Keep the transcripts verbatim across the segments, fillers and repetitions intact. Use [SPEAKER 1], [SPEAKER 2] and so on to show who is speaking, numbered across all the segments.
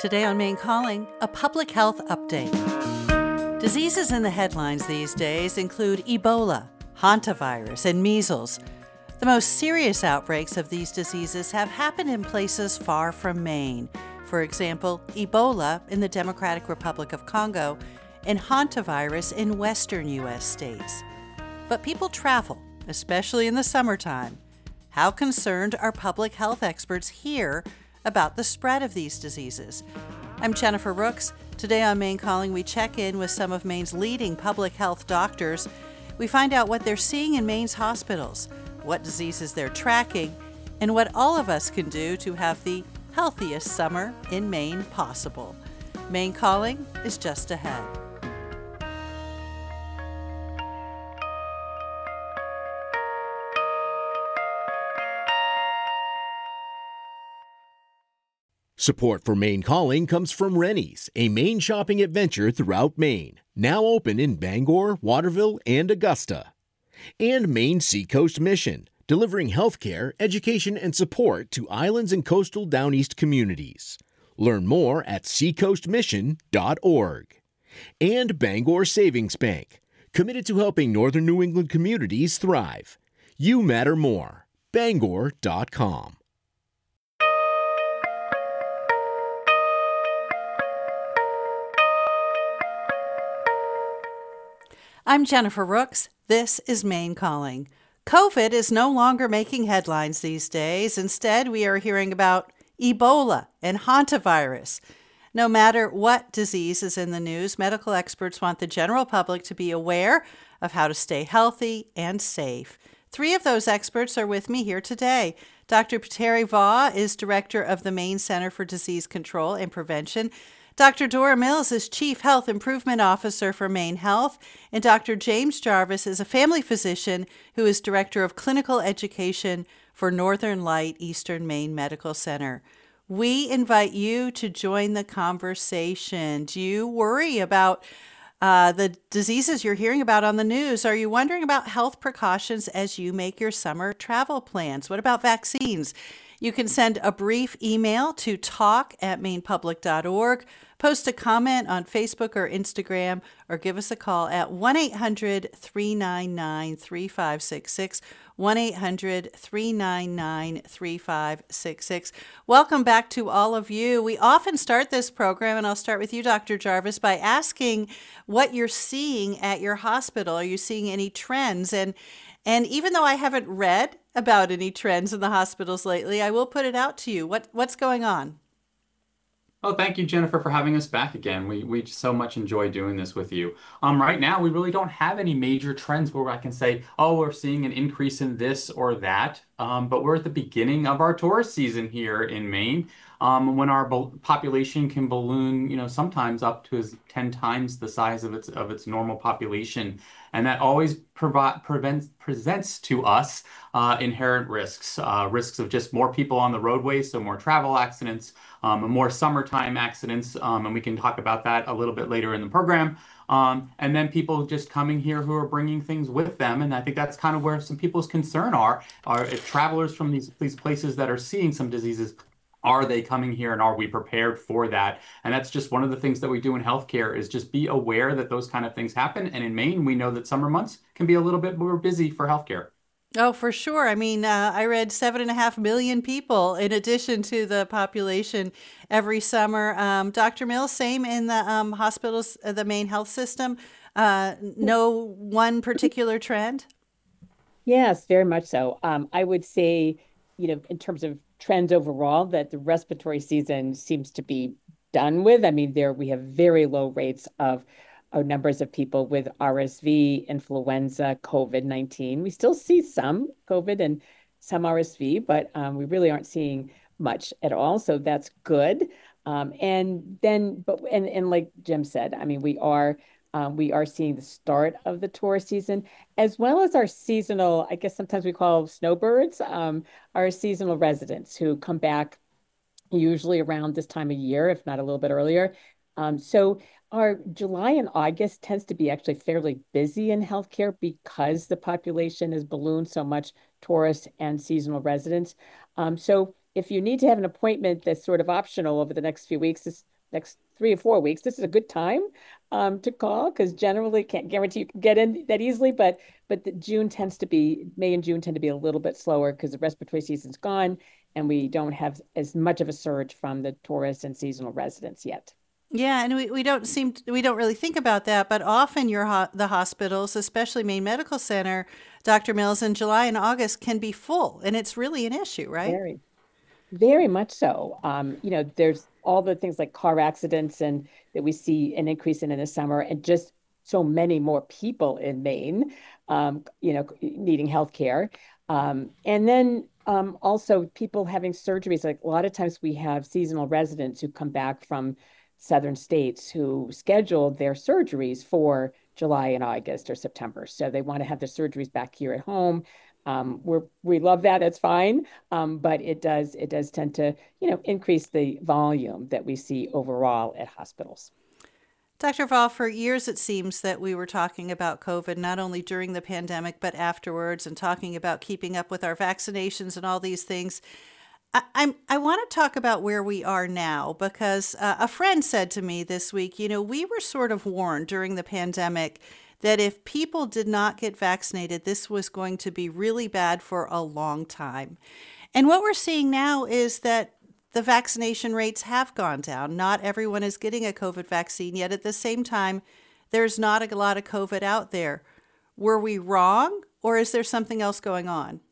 [SPEAKER 1] Today on Maine Calling, a public health update. Diseases in the headlines these days include Ebola, hantavirus, and measles. The most serious outbreaks of these diseases have happened in places far from Maine. For example, Ebola in the Democratic Republic of Congo and hantavirus in western U S states. But people travel, especially in the summertime. How concerned are public health experts here about the spread of these diseases? I'm Jennifer Rooks. Today on Maine Calling, we check in with some of Maine's leading public health doctors. We find out what they're seeing in Maine's hospitals, what diseases they're tracking, and what all of us can do to have the healthiest summer in Maine possible. Maine Calling is just ahead.
[SPEAKER 2] Support for Maine Calling comes from Rennie's, a Maine shopping adventure throughout Maine, now open in Bangor, Waterville, and Augusta. And Maine Seacoast Mission, delivering healthcare, education, and support to islands and coastal Down East communities. Learn more at seacoast mission dot org. And Bangor Savings Bank, committed to helping northern New England communities thrive. You matter more. Bangor dot com.
[SPEAKER 1] I'm Jennifer Rooks. This is Maine Calling. COVID is no longer making headlines these days. Instead, we are hearing about Ebola and hantavirus. No matter what disease is in the news, medical experts want the general public to be aware of how to stay healthy and safe. Three of those experts are with me here today. Doctor Petteri Vaugh is director of the Maine Center for Disease Control and Prevention. Doctor Dora Mills is Chief Health Improvement Officer for Maine Health, and Doctor James Jarvis is a family physician who is Director of Clinical Education for Northern Light Eastern Maine Medical Center. We invite you to join the conversation. Do you worry about uh, the diseases you're hearing about on the news? Are you wondering about health precautions as you make your summer travel plans? What about vaccines? You can send a brief email to talk at maine public dot org, post a comment on Facebook or Instagram, or give us a call at one eight hundred three nine nine three five six six, one eight hundred three nine nine three five six six. Welcome back to all of you. We often start this program, and I'll start with you, Doctor Jarvis, by asking what you're seeing at your hospital. Are you seeing any trends? And And even though I haven't read about any trends in the hospitals lately, I will put it out to you. What what's going on?
[SPEAKER 3] Oh, thank you, Jennifer, for having us back again. We we so much enjoy doing this with you. Um, right now, we really don't have any major trends where I can say, oh, we're seeing an increase in this or that. Um, but we're at the beginning of our tourist season here in Maine, um, when our bo- population can balloon, you know, sometimes up to as ten times the size of its of its normal population, and that always provi- prevents presents to us uh, inherent risks, uh, risks of just more people on the roadways, so more travel accidents, um, more summertime accidents, um, and we can talk about that a little bit later in the program. Um, and then people just coming here who are bringing things with them. And I think that's kind of where some people's concern are, are if travelers from these, these places that are seeing some diseases, are they coming here and are we prepared for that? And that's just one of the things that we do in healthcare is just be aware that those kind of things happen. And in Maine, we know that summer months can be a little bit more busy for healthcare.
[SPEAKER 1] Oh, for sure. I mean, uh, I read seven and a half million people in addition to the population every summer. Um, Doctor Mills, same in the um, hospitals, uh, the Maine health system. Uh, no one particular trend?
[SPEAKER 4] Yes, very much so. Um, I would say, you know, in terms of trends overall, that the respiratory season seems to be done with. I mean, there we have very low rates of uh, numbers of people with R S V, influenza, COVID nineteen. We still see some COVID and some R S V, but um, we really aren't seeing much at all. So that's good. Um, and then, but and and like Jim said, I mean, we are um, we are seeing the start of the tourist season, as well as our seasonal, I guess sometimes we call snowbirds, um, our seasonal residents who come back usually around this time of year, if not a little bit earlier. Um, so our July and August tends to be actually fairly busy in healthcare because the population has ballooned so much, tourists and seasonal residents. Um, so if you need to have an appointment that's sort of optional over the next few weeks, this next three or four weeks, this is a good time um, to call because generally can't guarantee you can get in that easily. But but the June tends to be May and June tend to be a little bit slower because the respiratory season's gone and we don't have as much of a surge from the tourists and seasonal residents yet.
[SPEAKER 1] Yeah, and we, we don't seem to, we don't really think about that, but often your ho- the hospitals, especially Maine Medical Center, Doctor Mills, in July and August can be full, and it's really an issue, right?
[SPEAKER 4] Very, very much so. Um, you know, there's all the things like car accidents and that we see an increase in in the summer, and just so many more people in Maine, um, you know, needing health care. Um, and then um, also people having surgeries. Like a lot of times we have seasonal residents who come back from southern states who scheduled their surgeries for July and August or September. So they want to have their surgeries back here at home. Um, we're we love that. That's fine. Um, but it does it does tend to, you know, increase the volume that we see overall at hospitals.
[SPEAKER 1] Doctor Val, for years it seems that we were talking about COVID not only during the pandemic but afterwards, and talking about keeping up with our vaccinations and all these things. I, I'm I want to talk about where we are now because uh, a friend said to me this week, you know, we were sort of warned during the pandemic that if people did not get vaccinated, this was going to be really bad for a long time. And what we're seeing now is that the vaccination rates have gone down. Not everyone is getting a COVID vaccine, yet at the same time, there's not a lot of COVID out there. Were we wrong, or is there something else going on?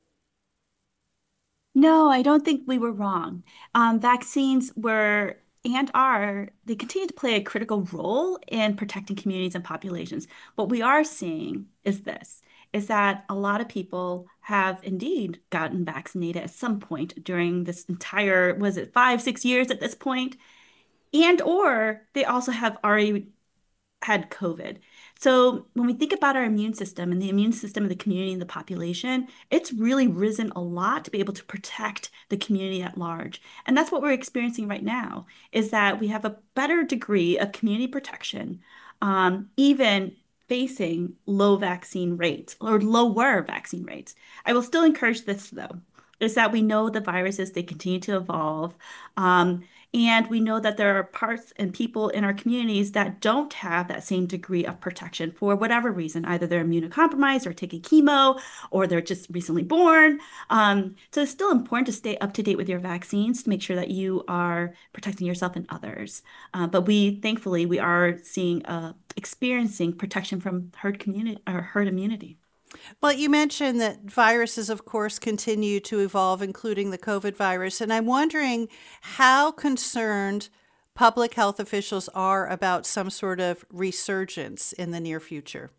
[SPEAKER 5] No, I don't think we were wrong. Um, vaccines were and are, they continue to play a critical role in protecting communities and populations. What we are seeing is this, is that a lot of people have indeed gotten vaccinated at some point during this entire, was it five, six years at this point? And or they also have already had COVID. So when we think about our immune system and the immune system of the community and the population, it's really risen a lot to be able to protect the community at large. And that's what we're experiencing right now, is that we have a better degree of community protection, um, even facing low vaccine rates or lower vaccine rates. I will still encourage this though, is that we know the viruses, they continue to evolve. Um, and we know that there are parts and people in our communities that don't have that same degree of protection for whatever reason. Either they're immunocompromised or taking chemo, or they're just recently born. Um, so it's still important to stay up to date with your vaccines to make sure that you are protecting yourself and others. Uh, but we, thankfully, we are seeing, uh, experiencing protection from herd community or herd immunity.
[SPEAKER 1] Well, you mentioned that viruses, of course, continue to evolve, including the COVID virus. And I'm wondering how concerned public health officials are about some sort of resurgence in the near future.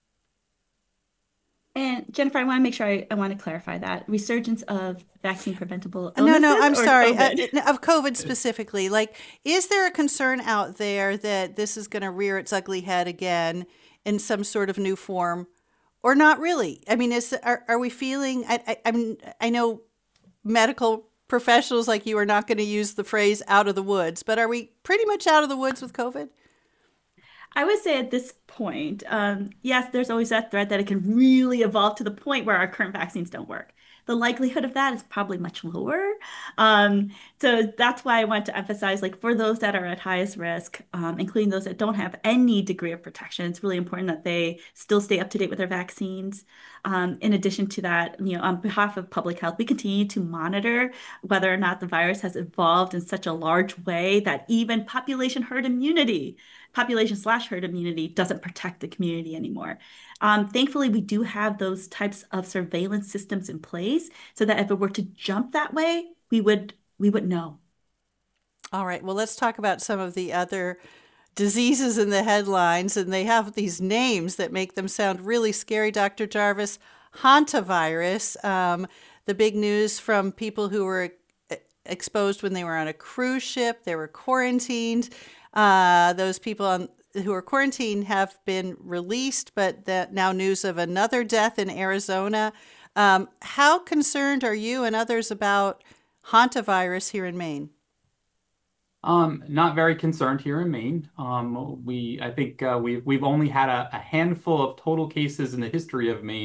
[SPEAKER 5] And Jennifer, I want to make sure I, I want to clarify that resurgence of vaccine preventable
[SPEAKER 1] No, no,
[SPEAKER 5] illnesses
[SPEAKER 1] I'm
[SPEAKER 5] or
[SPEAKER 1] sorry,
[SPEAKER 5] COVID?
[SPEAKER 1] uh, of COVID specifically. Like, is there a concern out there that this is going to rear its ugly head again in some sort of new form? Or not really? I mean, is are, are we feeling? I, I I'm I know medical professionals like you are not going to use the phrase "out of the woods," but are we pretty much out of the woods with COVID?
[SPEAKER 5] I would say at this point, um, yes, there's always that threat that it can really evolve to the point where our current vaccines don't work. The likelihood of that is probably much lower. Um, so that's why I want to emphasize, like for those that are at highest risk, um, including those that don't have any degree of protection, it's really important that they still stay up to date with their vaccines. Um, in addition to that, you know, on behalf of public health, we continue to monitor whether or not the virus has evolved in such a large way that even population herd immunity, population slash herd immunity doesn't protect the community anymore. Um, thankfully, we do have those types of surveillance systems in place so that if it were to jump that way, we would we would know.
[SPEAKER 1] All right. Well, let's talk about some of the other diseases in the headlines, and they have these names that make them sound really scary. Doctor Jarvis, hantavirus, um, the big news from people who were e- exposed when they were on a cruise ship, they were quarantined. Uh, those people on, who are quarantined have been released, but that now news of another death in Arizona. Um, how concerned are you and others about hantavirus here in Maine?
[SPEAKER 3] Um, not very concerned here in Maine. Um, we, I think uh, we've we've only had a, a handful of total cases in the history of Maine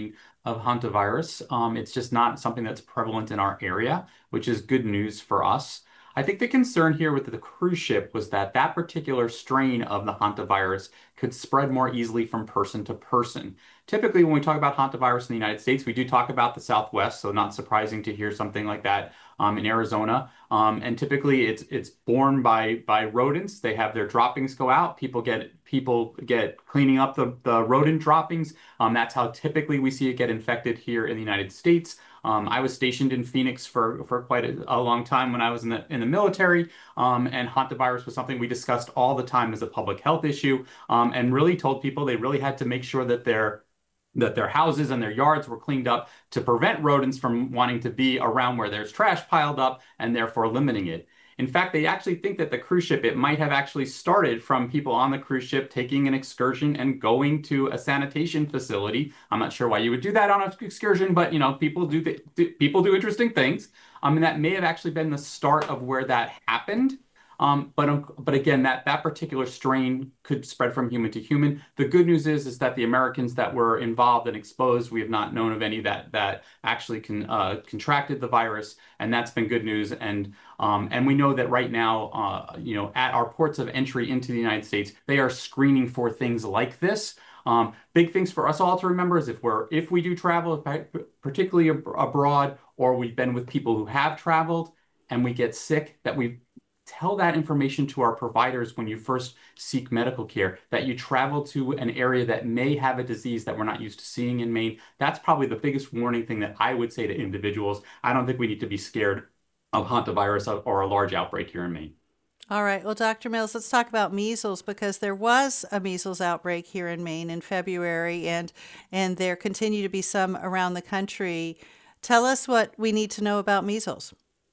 [SPEAKER 3] of hantavirus. Um, it's just not something that's prevalent in our area, which is good news for us. I think the concern here with the cruise ship was that that particular strain of the hantavirus could spread more easily from person to person. Typically, when we talk about hantavirus in the United States, we do talk about the Southwest, so not surprising to hear something like that um, in Arizona. Um, and typically, it's it's borne by by rodents. They have their droppings go out. People get people get cleaning up the the rodent droppings. Um, that's how typically we see it get infected here in the United States. Um, I was stationed in Phoenix for for quite a, a long time when I was in the in the military, um, and hantavirus was something we discussed all the time as a public health issue, um, and really told people they really had to make sure that their that their houses and their yards were cleaned up to prevent rodents from wanting to be around where there's trash piled up and therefore limiting it. In fact, they actually think that the cruise ship, it might have actually started from people on the cruise ship taking an excursion and going to a sanitation facility. I'm not sure why you would do that on an excursion, but you know, people do, th do people do interesting things. Um, and that may have actually been the start of where that happened. Um, but um, but again, that that particular strain could spread from human to human. The good news is is that the Americans that were involved and exposed, we have not known of any that that actually can uh, contracted the virus, and that's been good news. And um, and we know that right now, uh, you know, at our ports of entry into the United States, they are screening for things like this. Um, big things for us all to remember is if we're if we do travel, particularly ab abroad, or we've been with people who have traveled and we get sick, that we tell that information to our providers when you first seek medical care, that you travel to an area that may have a disease that we're not used to seeing in Maine. That's probably the biggest warning thing that I would say to individuals. I don't think we need to be scared of hantavirus or a large outbreak here in Maine.
[SPEAKER 1] All right. Well, Doctor Mills, let's talk about measles, because there was a measles outbreak here in Maine in February, and and there continue to be some around the country. Tell us what we need to know about measles.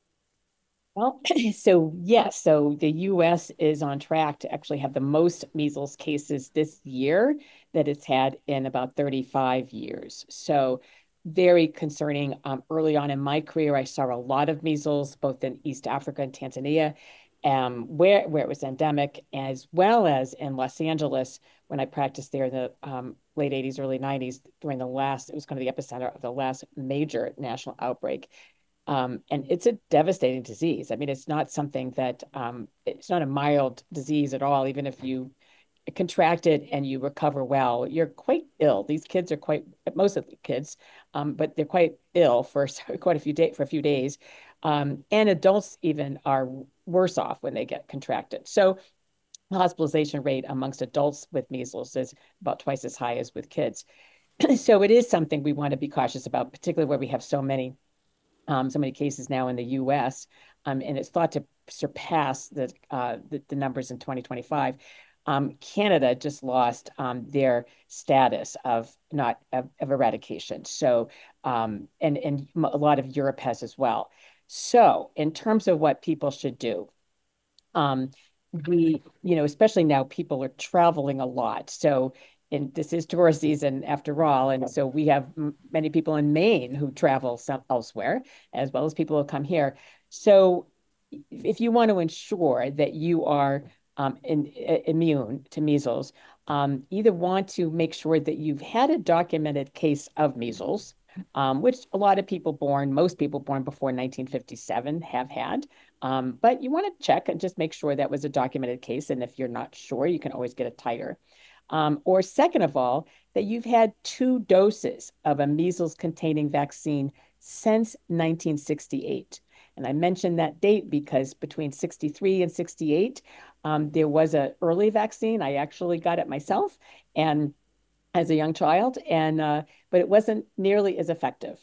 [SPEAKER 4] Well, so yes, so the U S is on track to actually have the most measles cases this year that it's had in about thirty-five years. So very concerning. Um, early on in my career, I saw a lot of measles, both in East Africa and Tanzania, um, where, where it was endemic, as well as in Los Angeles when I practiced there in the um, late eighties, early nineties during the last, it was kind of the epicenter of the last major national outbreak. Um, and it's a devastating disease. I mean, it's not something that, um, it's not a mild disease at all. Even if you contract it and you recover well, you're quite ill. These kids are quite, most of the kids, um, but they're quite ill for quite a few days, for a few days. Um, and adults even are worse off when they get contracted. So the hospitalization rate amongst adults with measles is about twice as high as with kids. So it is something we want to be cautious about, particularly where we have so many Um, so many cases now in the U S, um, and it's thought to surpass the, uh, the, the numbers in twenty twenty-five. Um, Canada just lost um, their status of not of, of eradication. So, um, and and a lot of Europe has as well. So, in terms of what people should do, um, we, you know, especially now, people are traveling a lot. So, and this is tourist season after all. And so we have m many people in Maine who travel some elsewhere, as well as people who come here. So if you want to ensure that you are um, in, immune to measles, um, either want to make sure that you've had a documented case of measles, um, which a lot of people born, most people born before nineteen fifty-seven have had. Um, but you want to check and just make sure that was a documented case. And if you're not sure, you can always get a titer. Um, or second of all, that you've had two doses of a measles-containing vaccine since nineteen sixty-eight. And I mentioned that date because between sixty-three and sixty-eight, um, there was an early vaccine. I actually got it myself and as a young child, and uh, but it wasn't nearly as effective.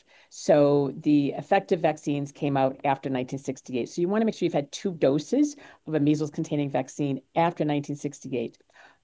[SPEAKER 4] So the effective vaccines came out after nineteen sixty-eight. So you want to make sure you've had two doses of a measles-containing vaccine after nineteen sixty-eight.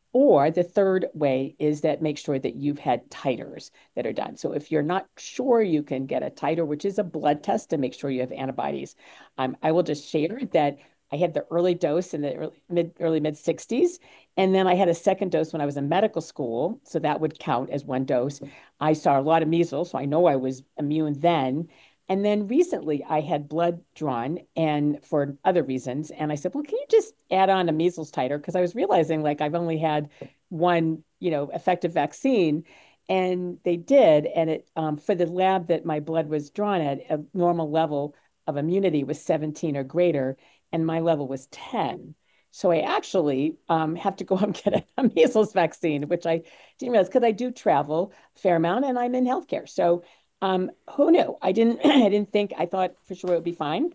[SPEAKER 4] Or the third way is that make sure that you've had titers that are done. So if you're not sure, you can get a titer, which is a blood test to make sure you have antibodies. Um, I will just share that I had the early dose in the early mid, early mid sixties. And then I had a second dose when I was in medical school. So that would count as one dose. I saw a lot of measles, so I know I was immune then. And then recently I had blood drawn and for other reasons. And I said, well, can you just add on a measles titer? Because I was realizing like I've only had one, you know, effective vaccine. And they did. And it um, for the lab that my blood was drawn at, a normal level of immunity was seventeen or greater, and my level was ten. So I actually um, have to go and get a, a measles vaccine, which I didn't realize because I do travel a fair amount and I'm in healthcare. So um, who knew? I didn't. I didn't think. I thought for sure it would be fine.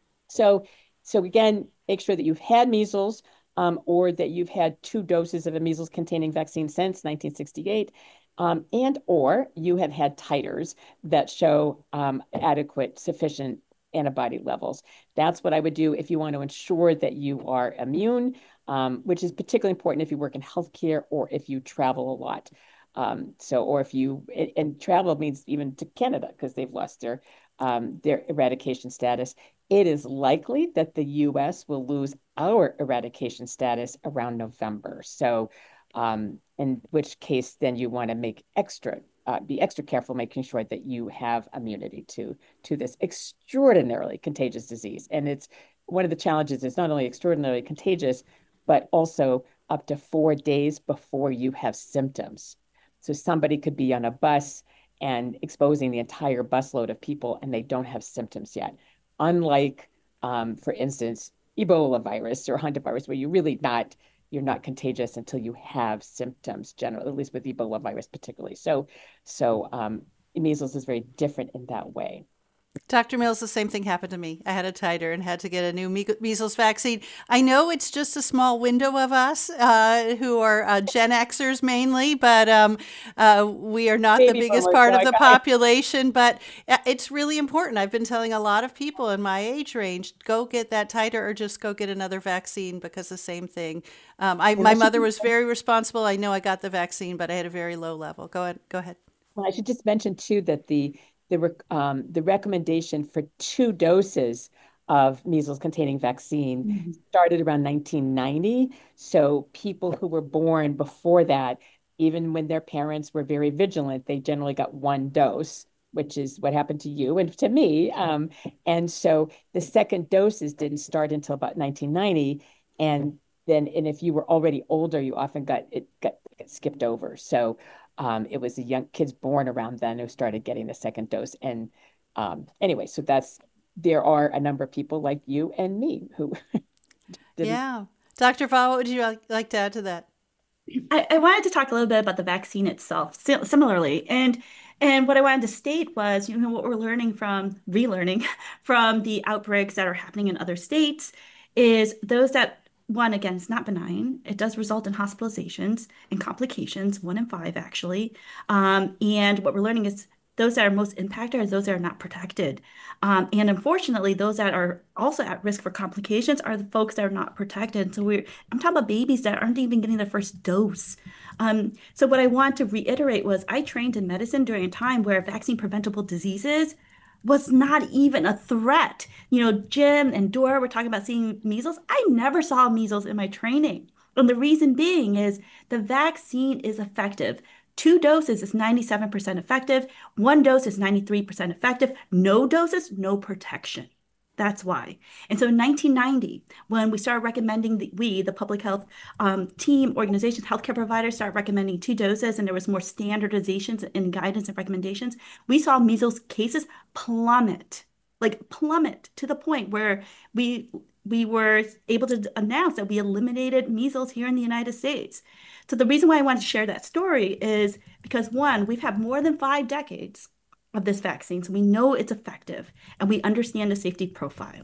[SPEAKER 4] So, so again, make sure that you've had measles um, or that you've had two doses of a measles-containing vaccine since nineteen sixty-eight, um, and or you have had titers that show um, adequate, sufficient antibody levels. That's what I would do if you want to ensure that you are immune, um, which is particularly important if you work in healthcare or if you travel a lot. Um, so, or if you, and travel means even to Canada because they've lost their um, their eradication status. It is likely that the U S will lose our eradication status around November. So, um, in which case, then you want to make extra, uh, be extra careful, making sure that you have immunity to to this extraordinarily contagious disease. And it's one of the challenges. It's not only extraordinarily contagious, but also up to four days before you have symptoms. So somebody could be on a bus and exposing the entire busload of people, and they don't have symptoms yet. Unlike, um, for instance, Ebola virus or hantavirus, where you're really not, you're not contagious until you have symptoms, generally, at least with Ebola virus particularly. So, so um, measles is very different in that way.
[SPEAKER 1] Doctor Mills, the same thing happened to me. I had a titer and had to get a new me- measles vaccine. I know it's just a small window of us uh, who are uh, Gen Xers mainly, but um, uh, we are not Baby the biggest boomers, part of the population. But it's really important. I've been telling a lot of people in my age range, go get that titer or just go get another vaccine because the same thing. Um, I, my mother was very responsible. I know I got the vaccine, but I had a very low level. Go ahead. Go ahead.
[SPEAKER 4] Well, I should just mention, too, that the The, um, the recommendation for two doses of measles-containing vaccine mm-hmm. started around nineteen ninety. So people who were born before that, even when their parents were very vigilant, they generally got one dose, which is what happened to you and to me. Um, and so the second doses didn't start until about nineteen ninety. And then, and if you were already older, you often got it got, got skipped over. So Um, it was the young kids born around then who started getting the second dose. And um, anyway, so that's, there are a number of people like you and me who didn't.
[SPEAKER 1] Yeah. Doctor Vaugh, what would you like to add to that?
[SPEAKER 5] I, I wanted to talk a little bit about the vaccine itself, similarly. And and what I wanted to state was, you know, what we're learning from, relearning from the outbreaks that are happening in other states is those that, one, again, it's not benign. It does result in hospitalizations and complications, one in five, actually. Um, and what we're learning is those that are most impacted are those that are not protected. Um, and unfortunately, those that are also at risk for complications are the folks that are not protected. So we're, I'm talking about babies that aren't even getting their first dose. Um, so what I want to reiterate was I trained in medicine during a time where vaccine preventable diseases was not even a threat. You know, Jim and Dora were talking about seeing measles. I never saw measles in my training. And the reason being is the vaccine is effective. Two doses is ninety-seven percent effective. One dose is ninety-three percent effective. No doses, no protection. That's why. And so in nineteen ninety, when we started recommending, the, we, the public health um, team, organizations, healthcare providers started recommending two doses, and there was more standardizations and guidance and recommendations, we saw measles cases plummet, like plummet to the point where we we were able to announce that we eliminated measles here in the United States. So the reason why I wanted to share that story is because, one, we've had more than five decades of this vaccine, so we know it's effective and we understand the safety profile.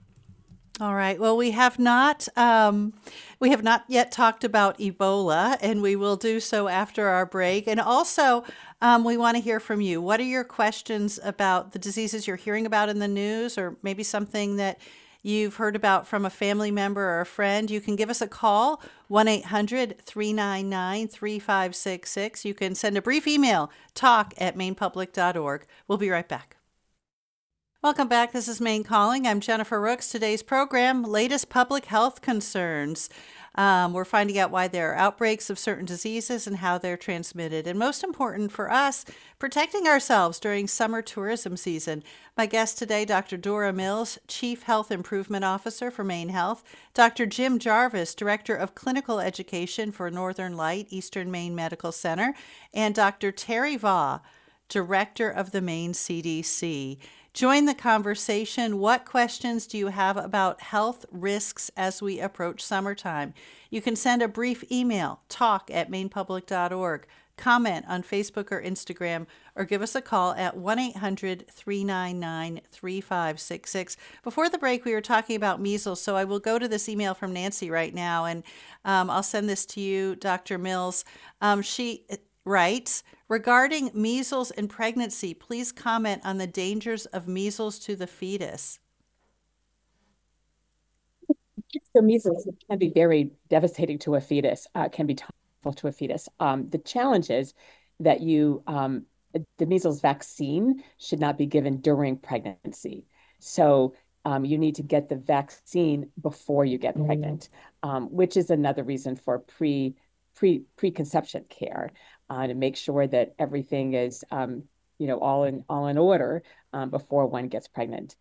[SPEAKER 1] All right. Well, we have not um, we have not yet talked about Ebola, and we will do so after our break. And also, um, we want to hear from you. What are your questions about the diseases you're hearing about in the news, or maybe something that you've heard about from a family member or a friend? You can give us a call, one eight hundred, three nine nine, three five six six. You can send a brief email, talk at maine public dot org. We'll be right back. Welcome back. This is Maine Calling. I'm Jennifer Rooks. Today's program, latest public health concerns. Um, we're finding out why there are outbreaks of certain diseases and how they're transmitted. And most important for us, protecting ourselves during summer tourism season. My guest today, Doctor Dora Mills, Chief Health Improvement Officer for Maine Health, Doctor Jim Jarvis, Director of Clinical Education for Northern Light Eastern Maine Medical Center, and Doctor Terry Vaugh, Director of the Maine C D C. Join the conversation. What questions do you have about health risks as we approach summertime? You can send a brief email, talk at maine public dot org, comment on Facebook or Instagram, or give us a call at one eight hundred, three nine nine, three five six six. Before the break, we were talking about measles, so I will go to this email from Nancy right now, and um, I'll send this to you, Doctor Mills. Um, she writes, regarding measles in pregnancy, please comment on the dangers of measles to the fetus.
[SPEAKER 4] So measles can be very devastating to a fetus, uh, can be tough to a fetus. Um, the challenge is that you, um, the measles vaccine should not be given during pregnancy. So um, you need to get the vaccine before you get pregnant, um, which is another reason for pre, pre, preconception care. Uh, to make sure that everything is, um, you know, all in all in order um, before one gets pregnant.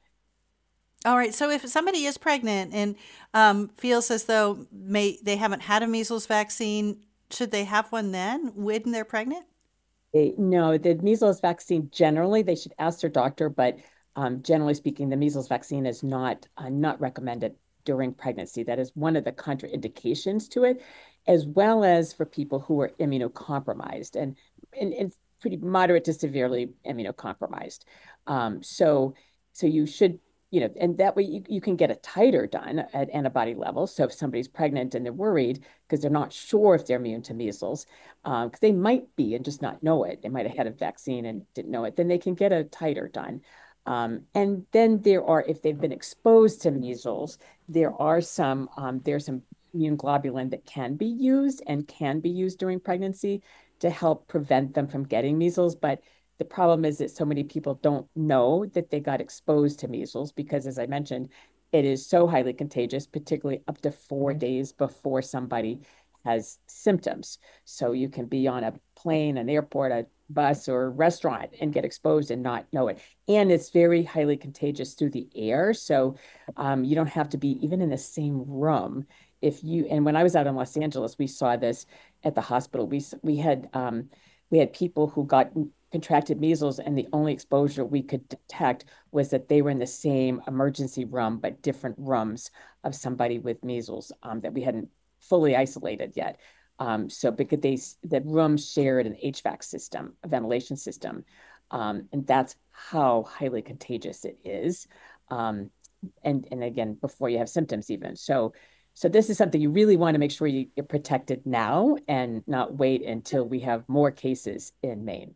[SPEAKER 1] All right. So if somebody is pregnant and um, feels as though may they haven't had a measles vaccine, should they have one then when they're pregnant?
[SPEAKER 4] They, no, the measles vaccine generally they should ask their doctor, but um, generally speaking, the measles vaccine is not uh, not recommended during pregnancy. That is one of the contraindications to it, as well as for people who are immunocompromised and, and, and pretty moderate to severely immunocompromised. Um, so, so you should, you know, and that way you, you can get a titer done at antibody levels. So if somebody's pregnant and they're worried because they're not sure if they're immune to measles, because um, they might be and just not know it, they might have had a vaccine and didn't know it, then they can get a titer done. Um, and then there are, if they've been exposed to measles, there are some, um, there's some immune globulin that can be used and can be used during pregnancy to help prevent them from getting measles. But the problem is that so many people don't know that they got exposed to measles because, as I mentioned, it is so highly contagious, particularly up to four days before somebody has symptoms. So you can be on a plane, an airport, a bus or restaurant and get exposed and not know it. And it's very highly contagious through the air. So um, you don't have to be even in the same room. If you, and when I was out in Los Angeles, we saw this at the hospital. We, we had, um, we had people who got contracted measles and the only exposure we could detect was that they were in the same emergency room, but different rooms of somebody with measles um, that we hadn't fully isolated yet. Um, so because they, the rooms shared an H V A C system, a ventilation system. Um, and that's how highly contagious it is. Um, and, and again, before you have symptoms even. So, so this is something you really want to make sure you, you're protected now and not wait until we have more cases in Maine.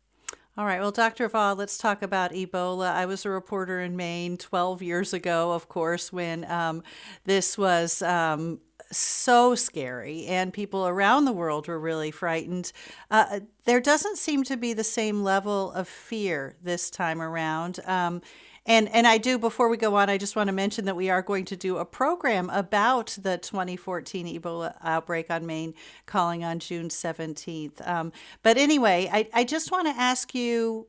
[SPEAKER 1] All right. Well, Doctor Vaugh, let's talk about Ebola. I was a reporter in Maine twelve years ago, of course, when um, this was um, so scary and people around the world were really frightened. Uh, there doesn't seem to be the same level of fear this time around. Um, and, and I do, before we go on, I just want to mention that we are going to do a program about the twenty fourteen Ebola outbreak on Maine Calling on June seventeenth. Um, but anyway, I, I just want to ask you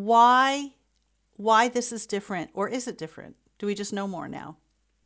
[SPEAKER 1] why, why this is different, or is it different? Do we just know more now?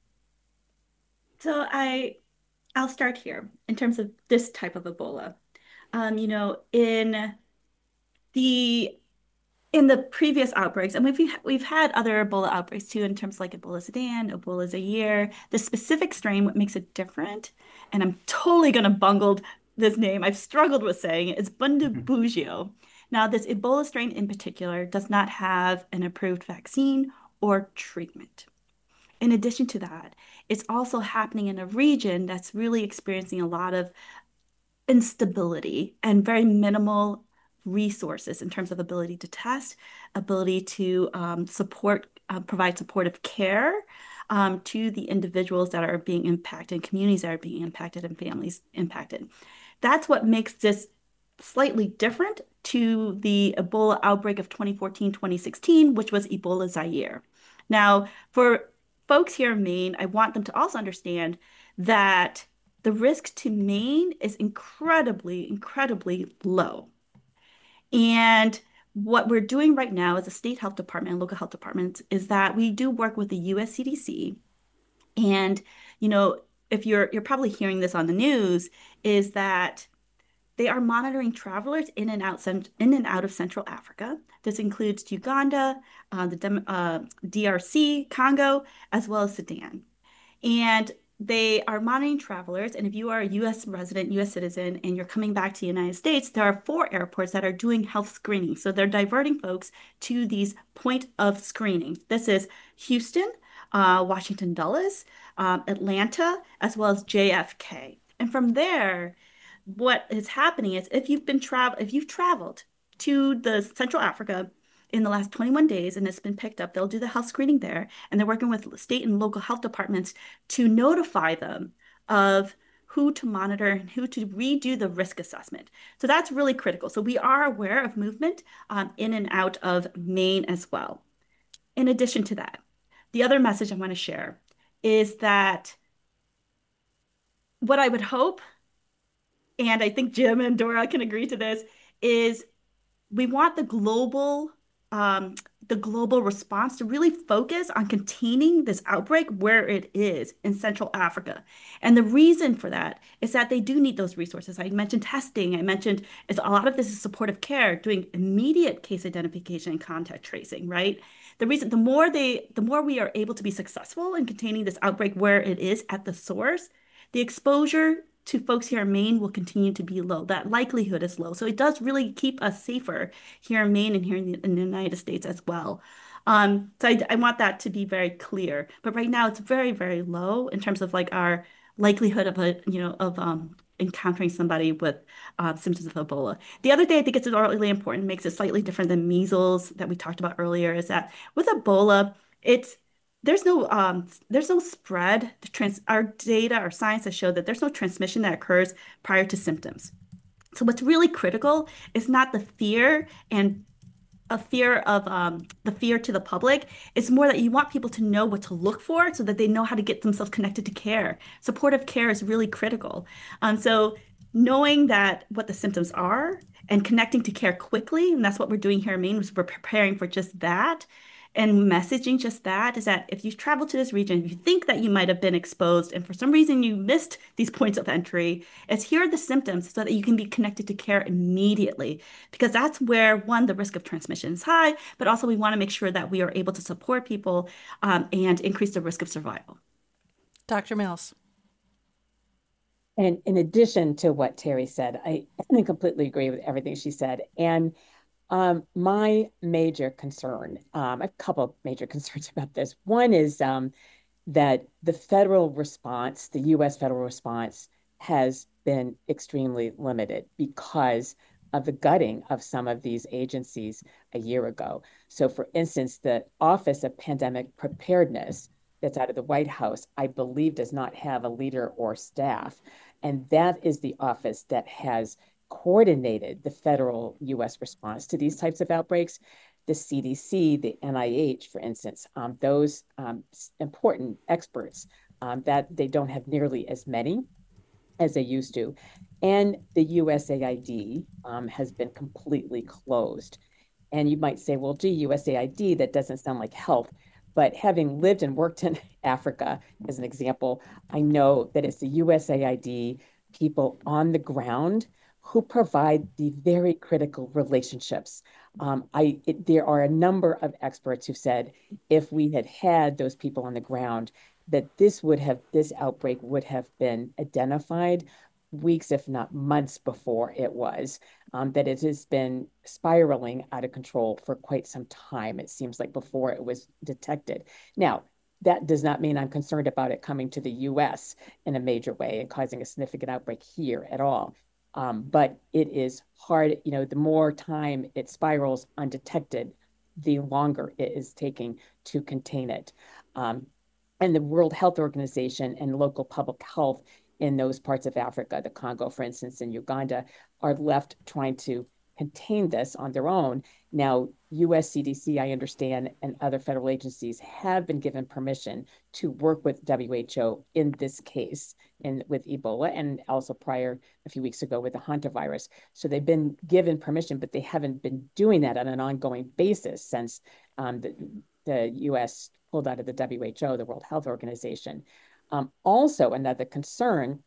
[SPEAKER 5] So I, I'll start here in terms of this type of Ebola. Um, you know, in the in the previous outbreaks, and we've we've had other Ebola outbreaks too, in terms of like Ebola Sudan, Ebola Zaire. The specific strain, what makes it different, and I'm totally gonna bungle this name. I've struggled with saying it. It's Bundibugyo. Now, this Ebola strain in particular does not have an approved vaccine or treatment. In addition to that, it's also happening in a region that's really experiencing a lot of instability and very minimal resources in terms of ability to test, ability to um, support, uh, provide supportive care um, to the individuals that are being impacted, communities that are being impacted, and families impacted. That's what makes this slightly different to the Ebola outbreak of twenty fourteen, twenty sixteen, which was Ebola Zaire. Now, for folks here in Maine, I want them to also understand that the risk to Maine is incredibly, incredibly low. And what we're doing right now as a state health department and local health departments is that we do work with the U S C D C. And, you know, if you're you're probably hearing this on the news, is that they are monitoring travelers in and out in and out of Central Africa. This includes Uganda, uh, the Dem uh, D R C, Congo, as well as Sudan. And they are monitoring travelers. And if you are a U S resident, U S citizen, and you're coming back to the United States, there are four airports that are doing health screening. So they're diverting folks to these point of screening. This is Houston, uh, Washington Dulles, um, Atlanta, as well as J F K. And from there, what is happening is if you've been travel, if you've traveled to the Central Africa in the last twenty-one days and it's been picked up, they'll do the health screening there. And they're working with state and local health departments to notify them of who to monitor and who to redo the risk assessment. So that's really critical. So we are aware of movement um, in and out of Maine as well. In addition to that, the other message I want to share is that what I would hope, and I think Jim and Dora can agree to this, is we want the global um, the global response to really focus on containing this outbreak where it is in Central Africa. And the reason for that is that they do need those resources. I mentioned testing. I mentioned it's, a lot of this is supportive care, doing immediate case identification and contact tracing, right? The reason, the more they, the more we are able to be successful in containing this outbreak where it is at the source, the exposure to folks here in Maine will continue to be low. That likelihood is low. So it does really keep us safer here in Maine and here in the, in the United States as well. Um, so I, I want that to be very clear. But right now it's very, very low in terms of like our likelihood of a, you know, of um, encountering somebody with uh, symptoms of Ebola. The other thing I think it's really important, makes it slightly different than measles that we talked about earlier, is that with Ebola, it's There's no um, there's no spread. The trans our data, our science has showed that there's no transmission that occurs prior to symptoms. So what's really critical is not the fear and a fear of um, the fear to the public. It's more that you want people to know what to look for so that they know how to get themselves connected to care. Supportive care is really critical. Um, so knowing that what the symptoms are and connecting to care quickly, and that's what we're doing here in Maine, is we're preparing for just that. And messaging just that is that if you travel to this region, if you think that you might have been exposed and for some reason you missed these points of entry, it's here are the symptoms so that you can be connected to care immediately. Because that's where, one, the risk of transmission is high, but also we want to make sure that we are able to support people um, and increase the risk of survival.
[SPEAKER 1] Doctor Mills.
[SPEAKER 4] And in addition to what Terry said, I completely agree with everything she said. And Um, my major concern, um, I have a couple of major concerns about this. One is um, that the federal response, the U S federal response, has been extremely limited because of the gutting of some of these agencies a year ago. So, for instance, the Office of Pandemic Preparedness that's out of the White House, I believe, does not have a leader or staff. And that is the office that has coordinated the federal U S response to these types of outbreaks. The C D C, the N I H, for instance, um, those um, important experts um, that they don't have nearly as many as they used to. And the U S A I D um, has been completely closed. And you might say, well, gee, U S A I D, that doesn't sound like health. But having lived and worked in Africa, as an example, I know that it's the U S A I D people on the ground who provide the very critical relationships. Um, I it, there are a number of experts who said if we had had those people on the ground, that this would have this outbreak would have been identified weeks, if not months, before it was. Um, that it has been spiraling out of control for quite some time. It seems like before it was detected. Now, that does not mean I'm concerned about it coming to the U S in a major way and causing a significant outbreak here at all. Um, but it is hard, you know, the more time it spirals undetected, the longer it is taking to contain it. Um, and the World Health Organization and local public health in those parts of Africa, the Congo, for instance, and Uganda, are left trying to contain this on their own. Now, U S C D C, I understand, and other federal agencies have been given permission to work with W H O in this case, and with Ebola, and also prior a few weeks ago with the hantavirus. So they've been given permission, but they haven't been doing that on an ongoing basis since um, the, the U S pulled out of the W H O, the World Health Organization. Um, also, another concern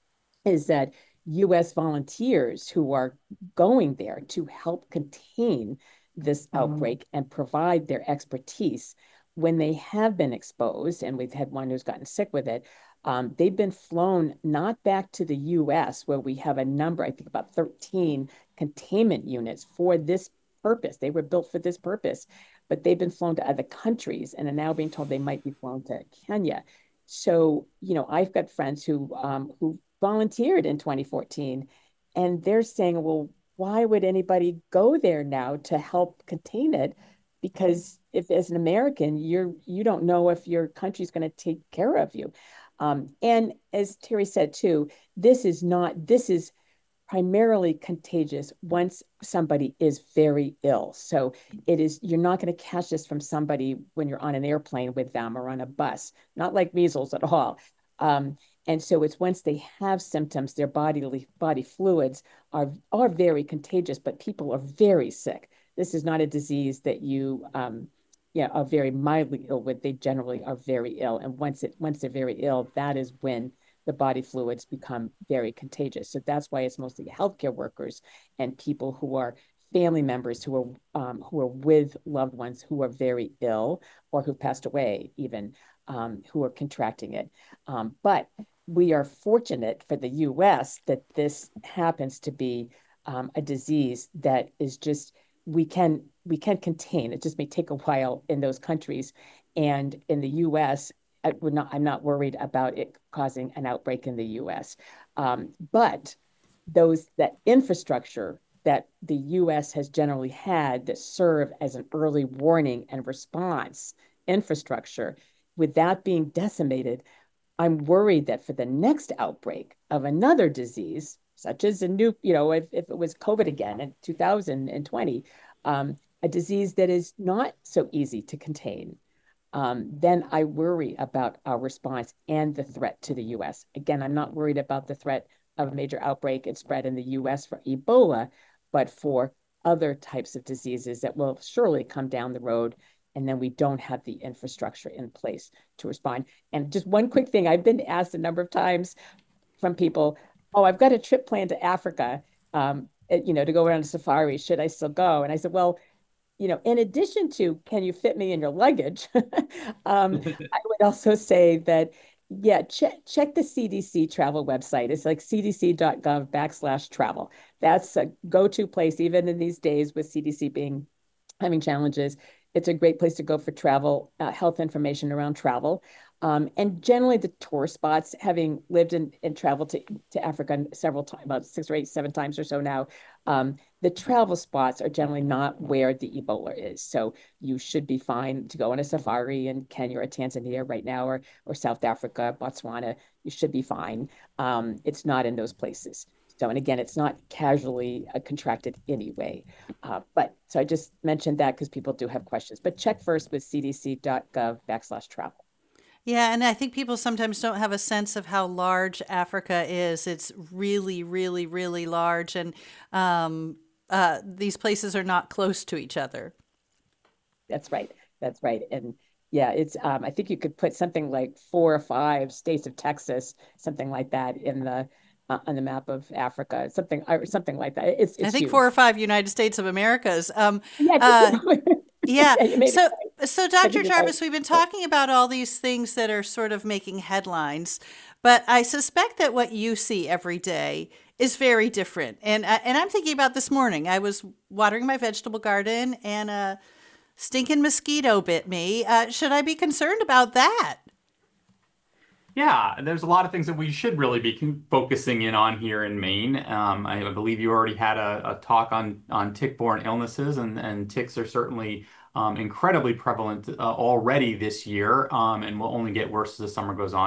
[SPEAKER 4] is that U S volunteers who are going there to help contain this mm-hmm. outbreak and provide their expertise when they have been exposed, and we've had one who's gotten sick with it, um, they've been flown not back to the U S, where we have a number, I think about thirteen containment units for this purpose. They were built for this purpose, but they've been flown to other countries and are now being told they might be flown to Kenya. So, you know, I've got friends who um, who volunteered in twenty fourteen, and they're saying, well, why would anybody go there now to help contain it? Because if as an American, you're you don't know if your country's going to take care of you. Um, and as Terry said too, this is not this is primarily contagious once somebody is very ill. So it is, you're not going to catch this from somebody when you're on an airplane with them or on a bus, not like measles at all. Um, and so it's once they have symptoms, their body body fluids are, are very contagious, but people are very sick. This is not a disease that you um, yeah, are very mildly ill with. They generally are very ill. And once it once they're very ill, that is when the body fluids become very contagious. So that's why it's mostly healthcare workers and people who are family members who are um, who are with loved ones who are very ill or who've passed away even, um, who are contracting it. Um, but we are fortunate for the U S that this happens to be um, a disease that is just, we can we can contain. It just may take a while in those countries. And in the U S, I would not, I'm not worried about it causing an outbreak in the U S. Um, but those that infrastructure that the U S has generally had that serve as an early warning and response infrastructure, with that being decimated, I'm worried that for the next outbreak of another disease, such as a new, you know, if, if it was COVID again in two thousand twenty, um, a disease that is not so easy to contain, Um, then I worry about our response and the threat to the U S. Again, I'm not worried about the threat of a major outbreak and spread in the U S for Ebola, but for other types of diseases that will surely come down the road, and then we don't have the infrastructure in place to respond. And just one quick thing, I've been asked a number of times from people, oh, I've got a trip planned to Africa, um, you know, to go around a safari. Should I still go? And I said, well, you know, in addition to, can you fit me in your luggage? um, I would also say that, yeah, check, check the C D C travel website. It's like c d c dot gov backslash travel. That's a go-to place, even in these days with C D C being, having challenges. It's a great place to go for travel, uh, health information around travel. Um, and generally the tourist spots, having lived in and traveled to, to Africa several times, about six or eight, seven times or so now, um, the travel spots are generally not where the Ebola is. So you should be fine to go on a safari in Kenya or Tanzania right now, or, or South Africa, Botswana. You should be fine. Um, it's not in those places. So, and again, it's not casually uh, contracted anyway. Uh, but so I just mentioned that because people do have questions. But check first with c d c dot gov backslash travel.
[SPEAKER 1] Yeah, and I think people sometimes don't have a sense of how large Africa is. It's really, really, really large, and um, uh, these places are not close to each other.
[SPEAKER 4] That's right. That's right. And yeah, it's. Um, I think you could put something like four or five states of Texas, something like that, in the uh, on the map of Africa, something or something like that. It's. it's
[SPEAKER 1] I think
[SPEAKER 4] huge.
[SPEAKER 1] four or five United States of Americas. Um,
[SPEAKER 4] yeah.
[SPEAKER 1] uh, Yeah.
[SPEAKER 4] Yeah,
[SPEAKER 1] so, so Doctor Jarvis, we've been talking about all these things that are sort of making headlines, but I suspect that what you see every day is very different. And uh, and I'm thinking about this morning. I was watering my vegetable garden, and a stinking mosquito bit me. Uh, should I be concerned about that?
[SPEAKER 3] Yeah, there's a lot of things that we should really be con- focusing in on here in Maine. Um, I believe you already had a, a talk on on tick-borne illnesses, and, and ticks are certainly um, incredibly prevalent uh, already this year, um, and will only get worse as the summer goes on.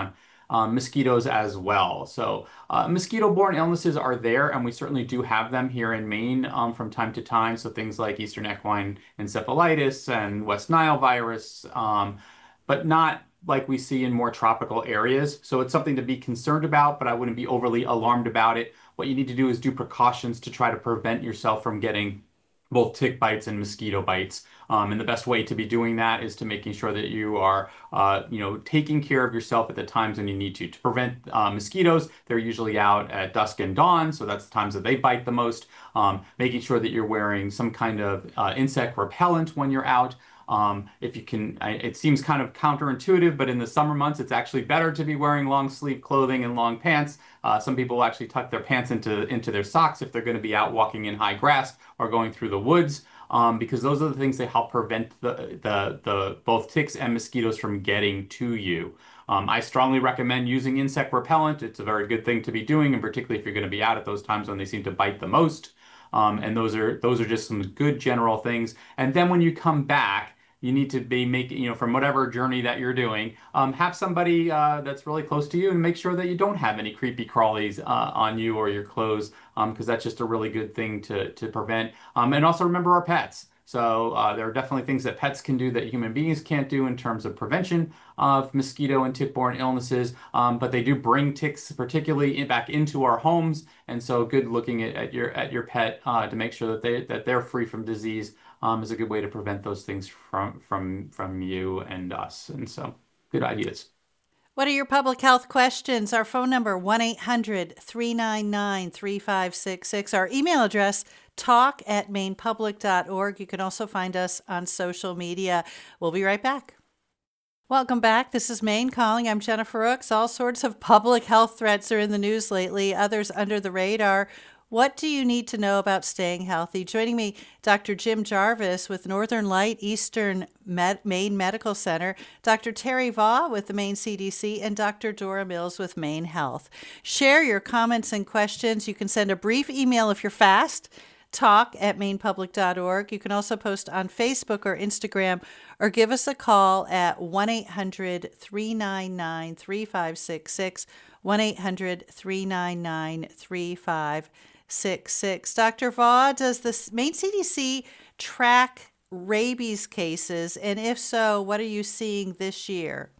[SPEAKER 3] um, mosquitoes as well. So uh, mosquito-borne illnesses are there, and we certainly do have them here in Maine um, from time to time. So things like Eastern equine encephalitis and West Nile virus, um, but not like we see in more tropical areas. So it's something to be concerned about, but I wouldn't be overly alarmed about it. What you need to do is do precautions to try to prevent yourself from getting both tick bites and mosquito bites. Um, and the best way to be doing that is to making sure that you are, uh, you know, taking care of yourself at the times when you need to. To prevent uh, mosquitoes, they're usually out at dusk and dawn, so that's the times that they bite the most. Um, making sure that you're wearing some kind of uh, insect repellent when you're out. Um, if you can, I, it seems kind of counterintuitive, but in the summer months, it's actually better to be wearing long sleeve clothing and long pants. Uh, some people will actually tuck their pants into, into their socks if they're going to be out walking in high grass or going through the woods, um, because those are the things that help prevent the, the, the both ticks and mosquitoes from getting to you. Um, I strongly recommend using insect repellent. It's a very good thing to be doing, and particularly if you're going to be out at those times when they seem to bite the most. Um, and those are those are just some good general things. And then when you come back, you need to be making, you know, from whatever journey that you're doing, um, have somebody uh, that's really close to you and make sure that you don't have any creepy crawlies uh, on you or your clothes, because um, that's just a really good thing to, to prevent. Um, and also remember our pets. So uh, there are definitely things that pets can do that human beings can't do in terms of prevention of mosquito and tick-borne illnesses, um, but they do bring ticks particularly in, back into our homes. And so good looking at, at your at your pet uh, to make sure that they that they're free from disease um, is a good way to prevent those things from from from you and us. And so good ideas.
[SPEAKER 1] What are your public health questions? Our phone number, one eight hundred, three nine nine, three five six six. Our email address, talk at maine public dot org. You can also find us on social media. We'll be right back. Welcome back. This is Maine Calling. I'm Jennifer Rooks. All sorts of public health threats are in the news lately, others under the radar. What do you need to know about staying healthy? Joining me, Doctor Jim Jarvis with Northern Light Eastern Med- Maine Medical Center, Doctor Terry Vaugh with the Maine C D C, and Doctor Dora Mills with Maine Health. Share your comments and questions. You can send a brief email if you're fast, talk at maine public dot org. You can also post on Facebook or Instagram, or give us a call at one eight hundred, three nine nine, three five six six, one eight hundred, three nine nine, three five six six. Doctor Vaugh, does the Maine C D C track rabies cases? And if so, what are you seeing this year?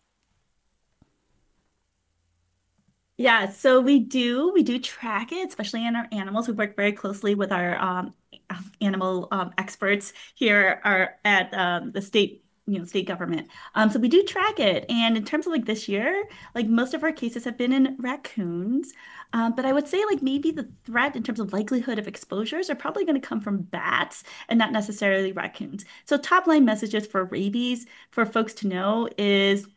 [SPEAKER 5] Yeah, so we do we do track it, especially in our animals. We work very closely with our um, animal um, experts here are at um, the state, you know, state government. Um, so we do track it. And in terms of like this year, like most of our cases have been in raccoons. Um, but I would say like maybe the threat in terms of likelihood of exposures are probably going to come from bats and not necessarily raccoons. So top line messages for rabies for folks to know is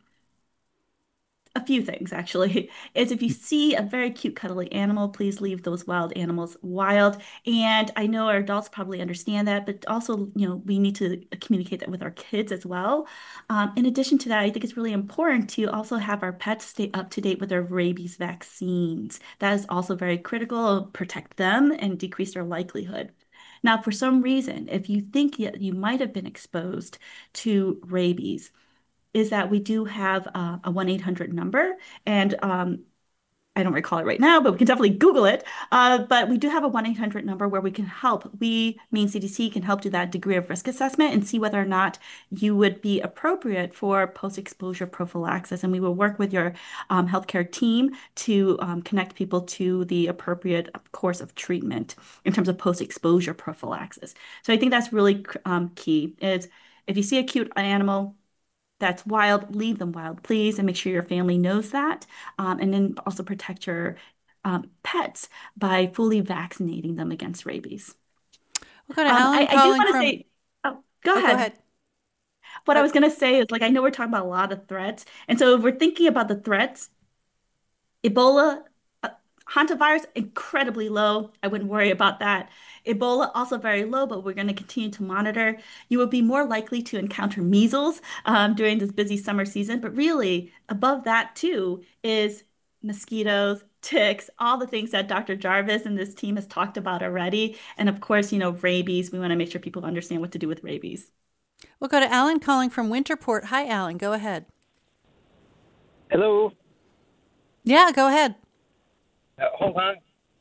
[SPEAKER 5] a few things, actually, is if you see a very cute, cuddly animal, please leave those wild animals wild. And I know our adults probably understand that, but also, you know, we need to communicate that with our kids as well. Um, in addition to that, I think it's really important to also have our pets stay up to date with their rabies vaccines. That is also very critical, protect them and decrease their likelihood. Now, for some reason, if you think that you might have been exposed to rabies, is that we do have uh, a one eight hundred number, and um, I don't recall it right now, but we can definitely Google it. Uh, but we do have a one eight hundred number where we can help. We, Maine C D C, can help do that degree of risk assessment and see whether or not you would be appropriate for post-exposure prophylaxis. And we will work with your um, healthcare team to um, connect people to the appropriate course of treatment in terms of post-exposure prophylaxis. So I think that's really um, key, is if you see a cute animal that's wild, leave them wild, please, and make sure your family knows that. Um, and then also protect your um, pets by fully vaccinating them against rabies.
[SPEAKER 1] We'll go to
[SPEAKER 5] Um,
[SPEAKER 1] Alan
[SPEAKER 5] I, I do
[SPEAKER 1] calling
[SPEAKER 5] want to
[SPEAKER 1] from...
[SPEAKER 5] say, oh, go
[SPEAKER 1] Oh,
[SPEAKER 5] ahead.
[SPEAKER 1] go ahead.
[SPEAKER 5] What I
[SPEAKER 1] Oh.
[SPEAKER 5] was going to say is, like, I know we're talking about a lot of threats. And so if we're thinking about the threats, Ebola, uh, hantavirus, incredibly low. I wouldn't worry about that. Ebola, also very low, but we're going to continue to monitor. You will be more likely to encounter measles um, during this busy summer season. But really, above that, too, is mosquitoes, ticks, all the things that Doctor Jarvis and this team has talked about already. And of course, you know, rabies. We want to make sure people understand what to do with rabies.
[SPEAKER 1] We'll go to Alan calling from Winterport. Hi, Alan. Go ahead.
[SPEAKER 6] Hello.
[SPEAKER 1] Yeah, go ahead.
[SPEAKER 6] Uh, hold on.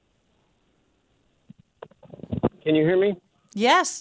[SPEAKER 6] Can you hear me?
[SPEAKER 1] Yes.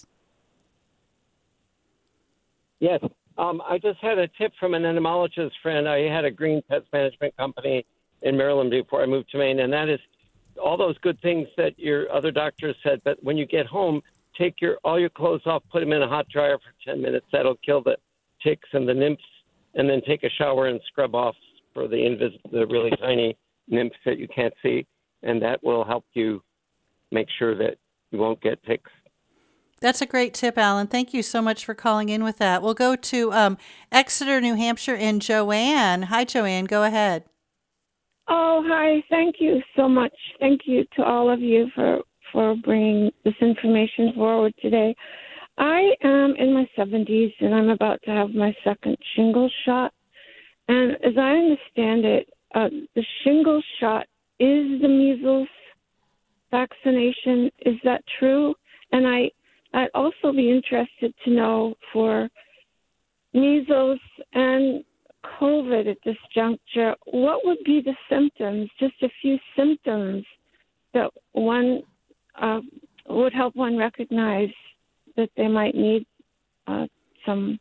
[SPEAKER 6] Yes. Um, I just had a tip from an entomologist friend. I had a green pest management company in Maryland before I moved to Maine, and that is all those good things that your other doctors said. But when you get home, take your all your clothes off, put them in a hot dryer for ten minutes. That'll kill the ticks and the nymphs, and then take a shower and scrub off for the invis- the really tiny nymphs that you can't see, and that will help you make sure that you won't get ticks.
[SPEAKER 1] That's a great tip, Alan. Thank you so much for calling in with that. We'll go to um, Exeter, New Hampshire, and Joanne. Hi, Joanne. Go ahead.
[SPEAKER 7] Oh, hi. Thank you so much. Thank you to all of you for, for bringing this information forward today. I am in my seventies, and I'm about to have my second shingles shot. And as I understand it, uh, the shingles shot is the measles vaccination. Is that true? And I I'd also be interested to know for measles and COVID at this juncture, what would be the symptoms, just a few symptoms that one uh, would help one recognize that they might need uh, some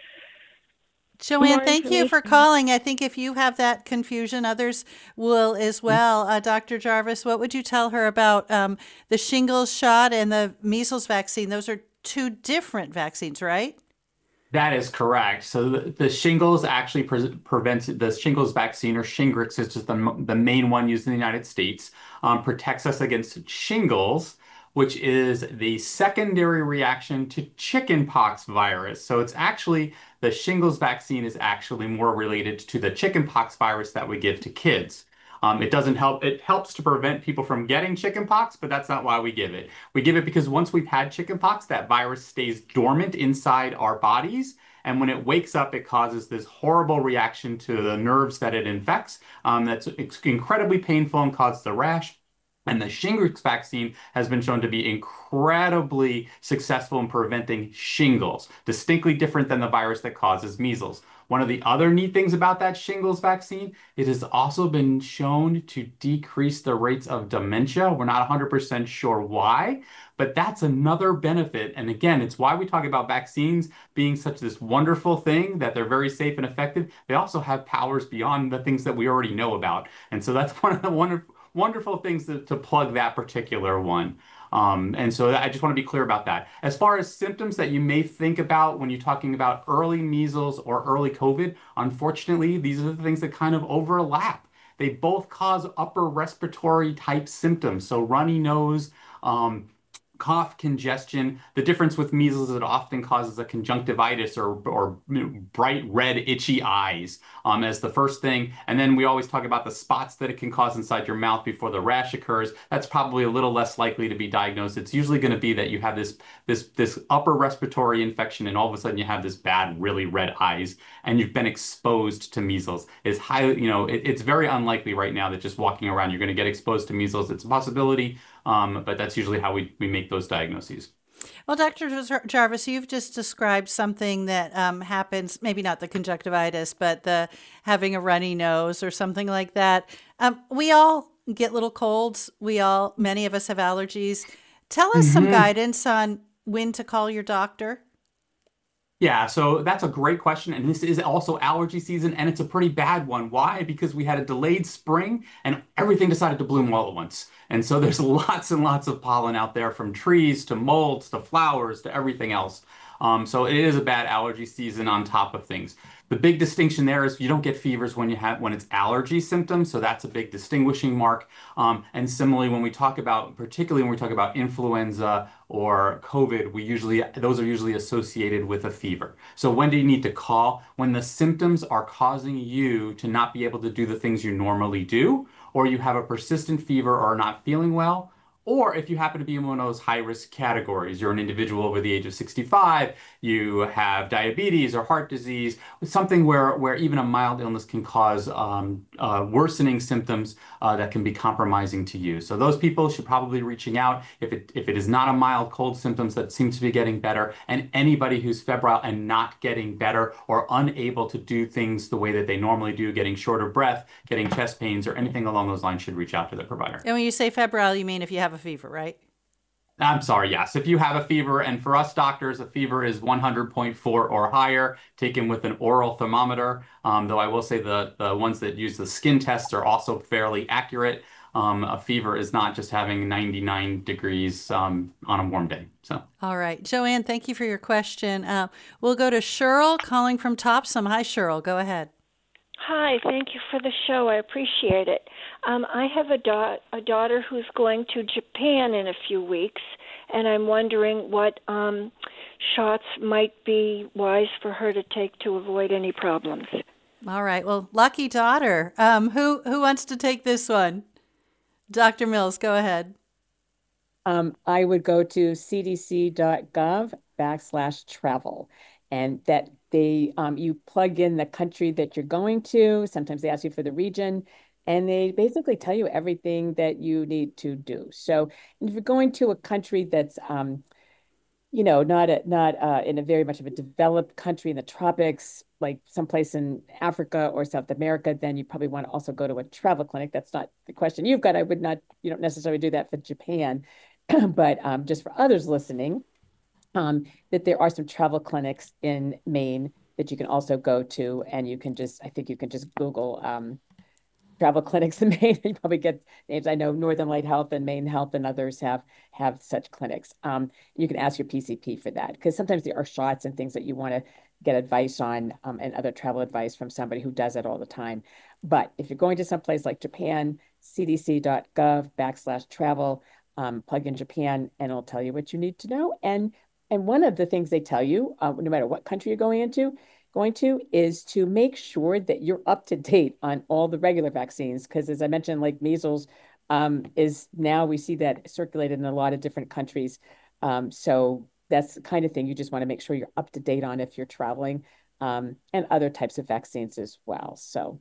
[SPEAKER 1] Joanne,
[SPEAKER 7] more
[SPEAKER 1] thank you for
[SPEAKER 7] information.
[SPEAKER 1] calling. I think if you have that confusion, others will as well. Uh, Doctor Jarvis, what would you tell her about um, the shingles shot and the measles vaccine? Those are two different vaccines, right?
[SPEAKER 3] That is correct. So the, the shingles actually pre prevents the shingles vaccine, or Shingrix, is just the, the main one used in the United States, um, protects us against shingles, which is the secondary reaction to chickenpox virus. So it's actually, the shingles vaccine is actually more related to the chickenpox virus that we give to kids. Um, it doesn't help. It helps to prevent people from getting chickenpox, but that's not why we give it. We give it because once we've had chickenpox, that virus stays dormant inside our bodies. And when it wakes up, it causes this horrible reaction to the nerves that it infects. Um, that's incredibly painful and causes the rash. And the Shingrix vaccine has been shown to be incredibly successful in preventing shingles, distinctly different than the virus that causes measles. One of the other neat things about that shingles vaccine, it has also been shown to decrease the rates of dementia. We're not one hundred percent sure why, but that's another benefit. And again, it's why we talk about vaccines being such this wonderful thing, that they're very safe and effective. They also have powers beyond the things that we already know about. And so that's one of the wonderful wonderful things to, to plug that particular one. Um, and so I just want to be clear about that. As far as symptoms that you may think about when you're talking about early measles or early COVID, unfortunately, these are the things that kind of overlap. They both cause upper respiratory type symptoms. So runny nose, um, cough, congestion. The difference with measles is it often causes a conjunctivitis, or, or bright red itchy eyes um, as the first thing. And then we always talk about the spots that it can cause inside your mouth before the rash occurs. That's probably a little less likely to be diagnosed. It's usually going to be that you have this, this, this upper respiratory infection, and all of a sudden you have this bad, really red eyes, and you've been exposed to measles. It's highly, you know, it, it's very unlikely right now that just walking around you're going to get exposed to measles. It's a possibility. Um, but that's usually how we, we make those diagnoses.
[SPEAKER 1] Well, Doctor Jarvis, you've just described something that um, happens, maybe not the conjunctivitis, but the having a runny nose or something like that. Um, we all get little colds. We all, many of us have allergies. Tell us mm-hmm. some guidance on when to call your doctor.
[SPEAKER 3] Yeah, so that's a great question. And this is also allergy season, and it's a pretty bad one. Why? Because we had a delayed spring and everything decided to bloom all at once. And so there's lots and lots of pollen out there, from trees to molds to flowers to everything else. Um, so it is a bad allergy season on top of things. The big distinction there is you don't get fevers when you have when it's allergy symptoms, so that's a big distinguishing mark. Um, and similarly, when we talk about, particularly when we talk about influenza or COVID, we usually those are usually associated with a fever. So when do you need to call? When the symptoms are causing you to not be able to do the things you normally do, or you have a persistent fever or are not feeling well, Or if you happen to be in one of those high-risk categories, you're an individual over the age of sixty-five, you have diabetes or heart disease, something where, where even a mild illness can cause um, uh, worsening symptoms uh, that can be compromising to you. So those people should probably be reaching out if it, if it is not a mild cold symptoms that seem to be getting better, and anybody who's febrile and not getting better or unable to do things the way that they normally do, getting short of breath, getting chest pains, or anything along those lines should reach out to their provider.
[SPEAKER 1] And when you say febrile, you mean if you have a fever, right?
[SPEAKER 3] I'm sorry, yes. If you have a fever, and for us doctors, a fever is one hundred point four or higher, taken with an oral thermometer, um, though I will say the, the ones that use the skin tests are also fairly accurate. Um, a fever is not just having ninety-nine degrees um, on a warm day. So,
[SPEAKER 1] all right. Joanne, thank you for your question. Uh, we'll go to Cheryl calling from Topsom. Hi, Cheryl. Go ahead.
[SPEAKER 8] Hi, thank you for the show. I appreciate it. Um, I have a, da- a daughter who's going to Japan in a few weeks, and I'm wondering what um, shots might be wise for her to take to avoid any problems.
[SPEAKER 1] All right. Well, lucky daughter. Um, who who wants to take this one? Doctor Mills, go ahead.
[SPEAKER 4] Um, I would go to cdc.gov backslash travel, and that they um, you plug in the country that you're going to. Sometimes they ask you for the region, and they basically tell you everything that you need to do. So if you're going to a country that's um, you know, not a, not uh, in a very much of a developed country in the tropics, like someplace in Africa or South America, then you probably want to also go to a travel clinic. That's not the question you've got. I would not, you don't necessarily do that for Japan, but um, just for others listening, um, that there are some travel clinics in Maine that you can also go to, and you can just, I think you can just Google um, travel clinics in Maine. You probably get names. I know Northern Light Health and Maine Health and others have have such clinics. Um, you can ask your P C P for that, because sometimes there are shots and things that you want to get advice on, um, and other travel advice from somebody who does it all the time. But if you're going to someplace like Japan, cdc.gov backslash travel, um, plug in Japan, and it'll tell you what you need to know. And and one of the things they tell you, uh, no matter what country you're going into, going to is to make sure that you're up to date on all the regular vaccines, because as I mentioned, like measles um, is now we see that circulated in a lot of different countries. Um, so that's the kind of thing you just want to make sure you're up to date on if you're traveling, um, and other types of vaccines as well. So.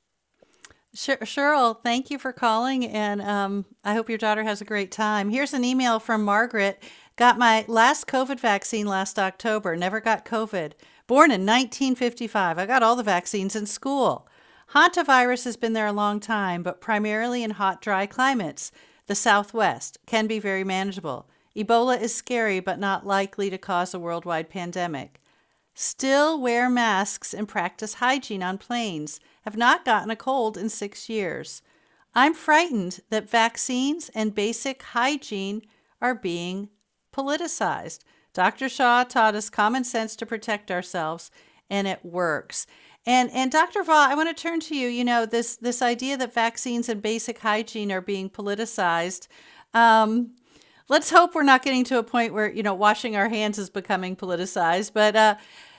[SPEAKER 1] Cheryl, thank you for calling, and um, I hope your daughter has a great time. Here's an email from Margaret. Got my last COVID vaccine last October. Never got COVID. Born in nineteen fifty-five. I got all the vaccines in school. Hantavirus has been there a long time, but primarily in hot, dry climates. The Southwest can be very manageable. Ebola is scary, but not likely to cause a worldwide pandemic. Still wear masks and practice hygiene on planes. Have not gotten a cold in six years. I'm frightened that vaccines and basic hygiene are being politicized. Doctor Shaw taught us common sense to protect ourselves, and it works. And and Doctor Vaugh, I want to turn to you. You know, this this idea that vaccines and basic hygiene are being politicized. Um, let's hope we're not getting to a point where, you know, washing our hands is becoming politicized. But uh,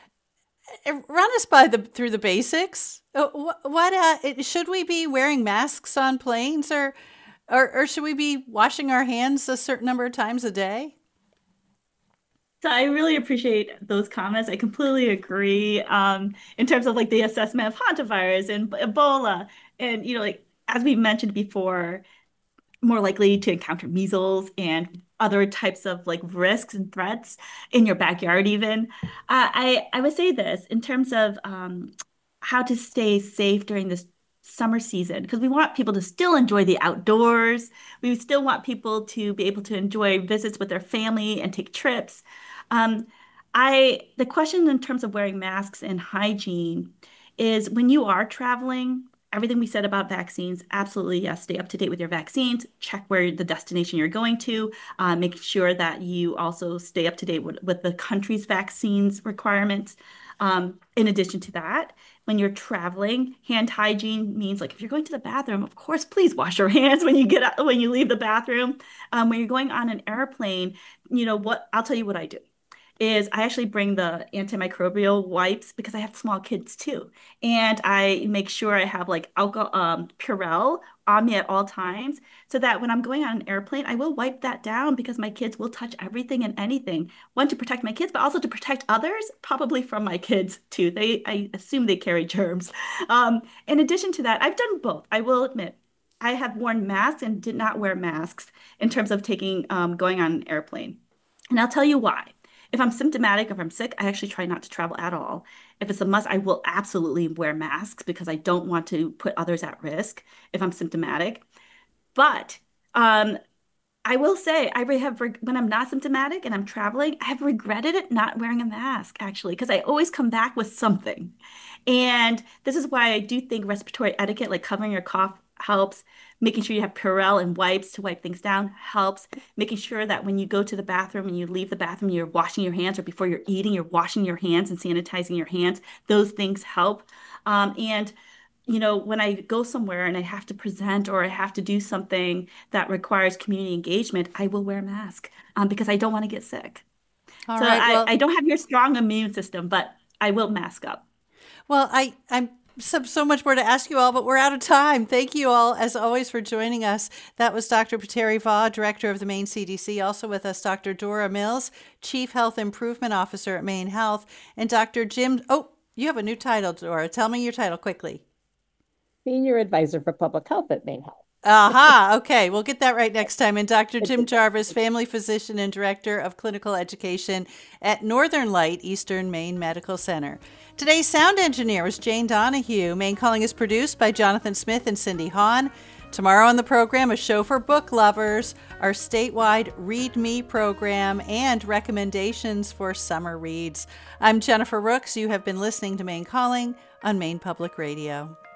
[SPEAKER 1] run us by the through the basics. What, what uh, should we be wearing masks on planes, or, or or should we be washing our hands a certain number of times a day?
[SPEAKER 5] So I really appreciate those comments. I completely agree um, in terms of like the assessment of hantavirus and Ebola. And, you know, like as we mentioned before, more likely to encounter measles and other types of like risks and threats in your backyard even. Uh, I, I would say this in terms of um, how to stay safe during this summer season, because we want people to still enjoy the outdoors. We still want people to be able to enjoy visits with their family and take trips. Um, I the question in terms of wearing masks and hygiene is when you are traveling, everything we said about vaccines, absolutely yes, stay up to date with your vaccines, check where the destination you're going to, uh, make sure that you also stay up to date with, with the country's vaccines requirements. Um, in addition to that, when you're traveling, hand hygiene means like if you're going to the bathroom, of course, please wash your hands when you get out, when you leave the bathroom. Um, when you're going on an airplane, you know what, I'll tell you what I do. is I actually bring the antimicrobial wipes because I have small kids too. And I make sure I have like alcohol, um, Purell on me at all times so that when I'm going on an airplane, I will wipe that down because my kids will touch everything and anything. One, to protect my kids, but also to protect others, probably from my kids too. They, I assume they carry germs. Um, in addition to that, I've done both. I will admit, I have worn masks and did not wear masks in terms of taking, um, going on an airplane. And I'll tell you why. If I'm symptomatic, if I'm sick, I actually try not to travel at all. If it's a must, I will absolutely wear masks because I don't want to put others at risk if I'm symptomatic. But um, I will say, I have when I'm not symptomatic and I'm traveling, I have regretted it not wearing a mask actually, because I always come back with something. And this is why I do think respiratory etiquette, like covering your cough, helps. Making sure you have Purell and wipes to wipe things down helps. Making sure that when you go to the bathroom and you leave the bathroom, you're washing your hands, or before you're eating, you're washing your hands and sanitizing your hands. Those things help. Um, and you know, when I go somewhere and I have to present or I have to do something that requires community engagement, I will wear a mask um, because I don't want to get sick.
[SPEAKER 1] All
[SPEAKER 5] so
[SPEAKER 1] right,
[SPEAKER 5] I,
[SPEAKER 1] well,
[SPEAKER 5] I don't have your strong immune system, but I will mask up.
[SPEAKER 1] Well, I, I'm so, so much more to ask you all, but we're out of time. Thank you all, as always, for joining us. That was Doctor Pateri Vaugh, Director of the Maine C D C. Also with us, Doctor Dora Mills, Chief Health Improvement Officer at Maine Health, and Doctor Jim. Oh, you have a new title, Dora. Tell me your title quickly.
[SPEAKER 4] Senior Advisor for Public Health at Maine Health.
[SPEAKER 1] Aha. Okay. We'll get that right next time. And Doctor Jim Jarvis, Family Physician and Director of Clinical Education at Northern Light Eastern Maine Medical Center. Today's sound engineer was Jane Donahue. Maine Calling is produced by Jonathan Smith and Cindy Hahn. Tomorrow on the program, a show for book lovers, our statewide Read Me program, and recommendations for summer reads. I'm Jennifer Rooks. You have been listening to Maine Calling on Maine Public Radio.